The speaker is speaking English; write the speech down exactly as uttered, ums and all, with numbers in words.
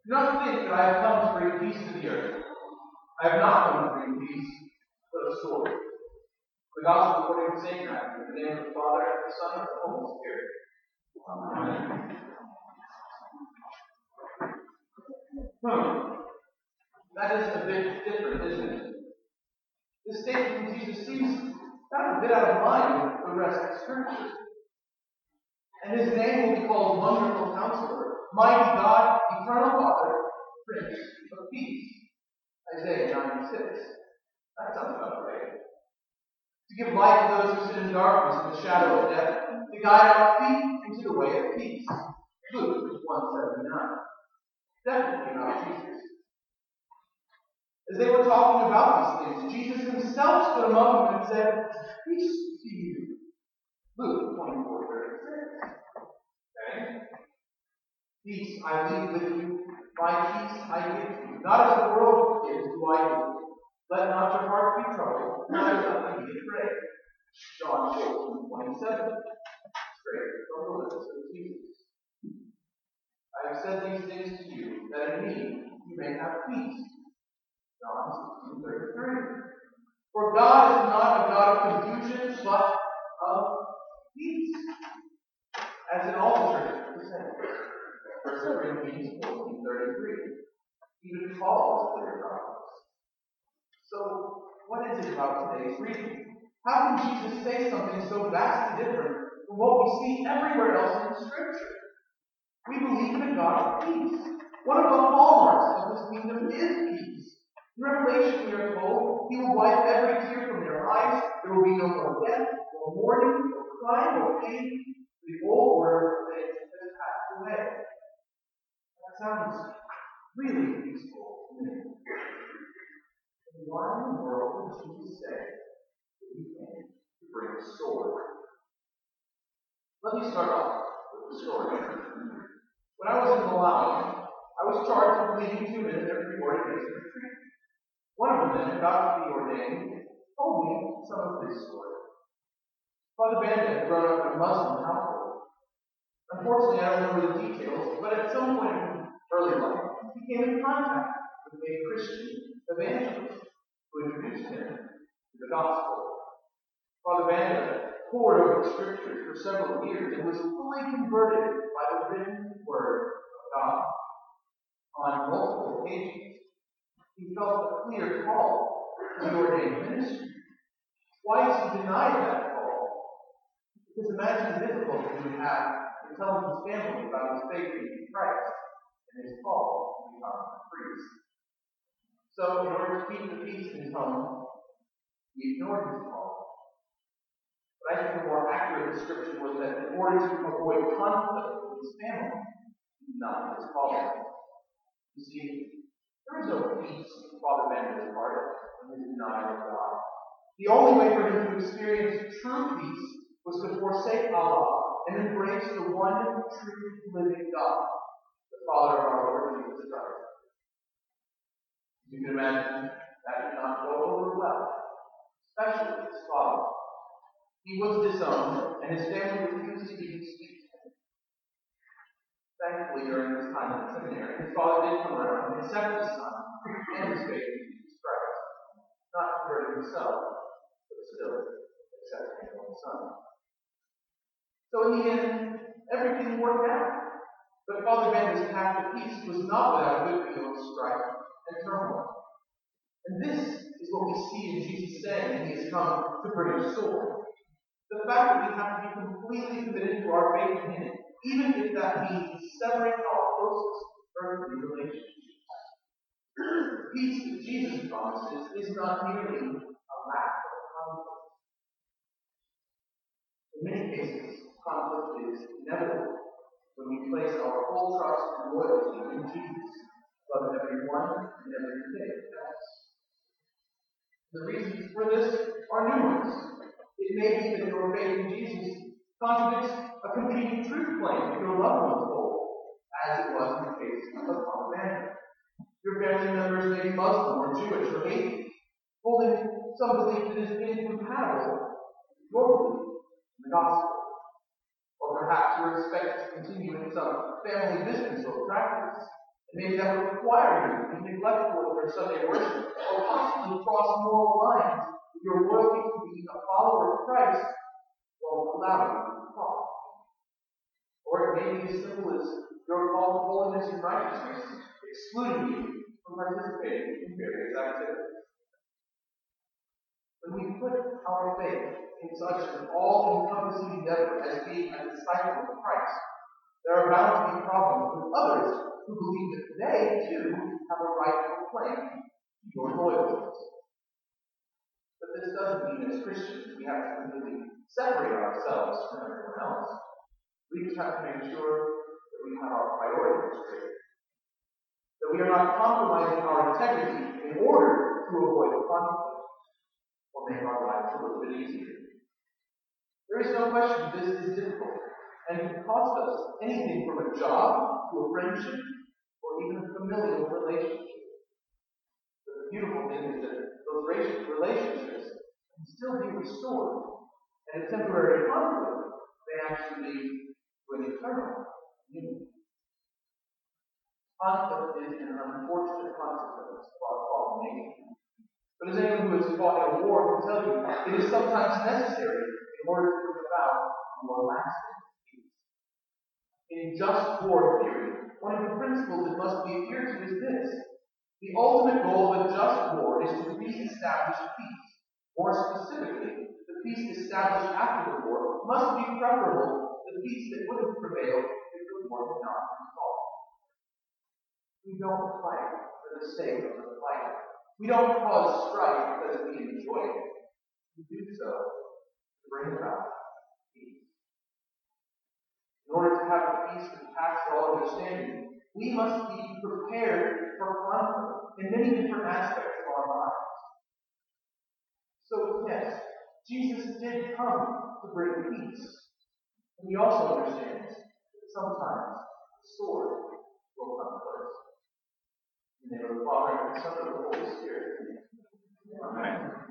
Do not think that I have come to bring peace to the earth. I have not come to bring peace, but a sword. The Gospel according to Saint Matthew, in the name of the Father, and the Son, and the Holy Spirit. Amen. Hmm. That is a bit different, isn't it? This statement from Jesus seems kind of a bit out of line with the rest of Scripture. And his name will be called Wonderful Counselor, Mighty God, Eternal Father, Prince of Peace. Isaiah nine six. That sounds about right. To give light to those who sit in darkness and the shadow of death, to guide our feet into the way of peace. Luke one seventy-nine. Definitely not Jesus. As they were talking about these things, Jesus himself stood among them and said, "Peace to you." Luke twenty-four thirty-six. Okay? Peace I leave with you, my peace I give to you. Not as the world gives do I give you. Let not your heart be troubled, neither let you be afraid. John fourteen twenty-seven. Straight from the lips of Jesus. I have said these things to you, that in me you may have peace. John sixteen thirty-three. For God is not a God of confusion, but of peace. As in all the churches of the saints. First Corinthians fourteen thirty-three. Even Paul is clear about this. So, what is it about today's reading? How can Jesus say something so vastly different from what we see everywhere else in Scripture? We believe in a God of peace. One of the hallmarks of his kingdom is peace. In Revelation, we are told, he will wipe every tear from their eyes. There will be no more death, no mourning, no crying, no pain. The old order of things has passed away. That sounds really peaceful to me. Why in the world did Jesus say that he came to bring a sword? Let me start off with the story. When I was in Malawi, I was charged with leading two men at their pre-ordination retreat. One of the men, about to be ordained, told me some of his story. Father Banda had grown up in a Muslim household. Unfortunately, I don't remember the details, but at some point in early life, he came in contact with a Christian evangelist who introduced him to the gospel. Father Banda pored over the scriptures for several years and was fully converted by the written word of God. On multiple occasions, he felt a clear call to the ordained ministry. Twice he denied that call. Because imagine the difficulty he would have in telling his family about his faith in Christ and his call to become a priest. So, in order to keep the peace in his home, he ignored his call. But I think a more accurate description was that in order to avoid conflict with his family, he denied his calling. You see, there is no peace in Father Banda's heart in his denial of God. The only way for him to experience true peace was to forsake Allah and embrace the one true living God, the Father of our Lord Jesus Christ. You can imagine that did not go over well, especially his father. He was disowned, and his family refused to even speak to him. Thankfully, during his time in the seminary, his father did come around and accept his son and his faith in Jesus Christ. Not converting himself, but still accepting his own son. So in the end, everything worked out. But Father Banda's path to peace was not without a good deal of strife and turmoil. And this is what we see in Jesus saying that he has come to bring a sword. The fact that we have to be completely committed to our faith in him, even if that means severing our closest earthly relationships. The peace that Jesus promises is not merely a lack of conflict. In many cases, conflict is inevitable when we place our whole trust and loyalty in Jesus above everyone and everything else. The reasons for this are numerous. It may be that your faith in Jesus contradicts a competing truth claim that your loved ones hold, as it was in the case of Father Banda. Your family members may be Muslim or Jewish or atheist, holding some belief that is incompatible with your belief in the gospel. Or perhaps you're expected to continue in some family business or practice, Maybe that would require you to be neglectful of your Sunday worship, or possibly cross moral lines with your loyalty to being a follower of Christ while allowing you to fall. Or it may be as simple as your call to holiness and righteousness, excluding you from participating in various activities. When we put our faith in such an all-encompassing endeavor as being a disciple of Christ, there are bound to be problems with others who believe that they, too, have a rightful claim to your loyalties. But this doesn't mean as Christians we have to completely separate ourselves from everyone else. We just have to make sure that we have our priorities straight. That we are not compromising our integrity in order to avoid conflict or make our lives a little bit easier. There is no question this is difficult and can cost us anything from a job to a friendship or even a familial relationship. But the beautiful thing is that those relationships can still be restored, and a temporary conflict may actually lead to an eternal union. Conflict is an unfortunate consequence of our fallen nature. But as anyone who has fought in a war can tell you, it is sometimes necessary in order to bring about a more lasting peace. In just war theory, one of the principles that must be adhered to is this: the ultimate goal of a just war is to re-establish peace. More specifically, the peace established after the war must be preferable to the peace that would have prevailed if the war had not been fought. We don't fight for the sake of the fight. We don't cause strife because we enjoy it. We do so to bring about peace. In order to have the peace that passes all understanding, we must be prepared for conflict in many different aspects of our lives. So, yes, Jesus did come to bring peace. And he also understands that sometimes the sword will come first. In the name of the Father, and the Son, and the Holy Spirit. Amen.